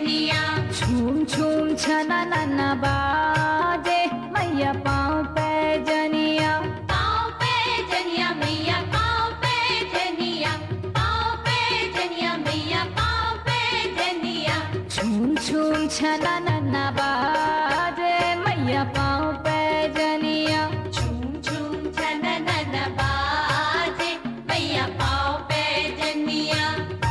झूम झूम छना नन्ना बाजे मैया पाँव पे जनिया। पाँव पे जनिया मैया पाँव पे जनिया, पाँव पे जनिया मैया पाँव पे जनिया। झूम झूम छना नन्ना बाजे मैया पाँव पे जनिया। झूम झूम छननन बाजे मैया पाँव पे जनिया।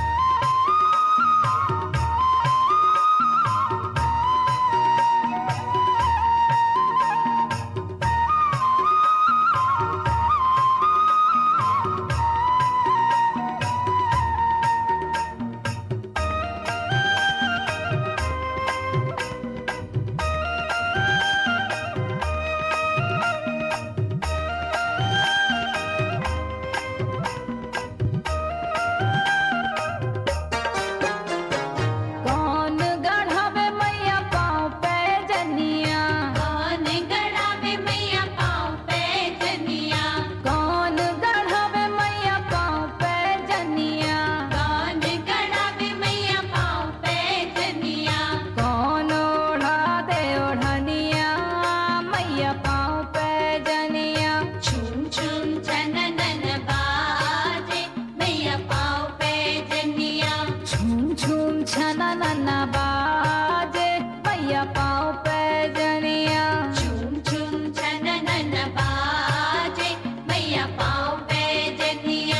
कौन गढ़ावे मैया पाँव पे जनिया। कौन गढ़ावे मैया पाँव पे जनिया। कौन गढ़ावे मैया पाँव पे जनिया। कौन गढ़ावे मैया पाँव पे जनिया। कौन ओढ़ा दे ओढ़निया मैया पाँव पे जनिया। झूम झूम छननन बाजे मैया पाँव पे जनिया। झूम झूम छना नन्ना बाजे मैया पाँव पे जनिया। झूम झूम छननन बाजे मैया पाँव पे जनिया।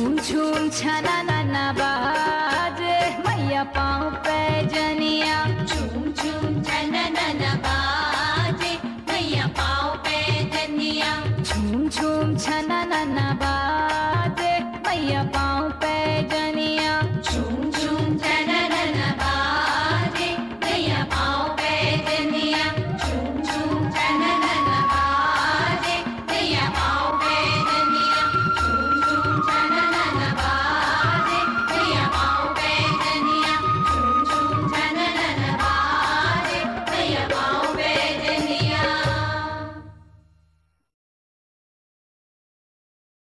झूम झूम छना नना बाजे मैया पाँव पे जनिया झूम झूम छननन बाजे मैया पाँव पे जनिया झूम झूम छना नना बाजे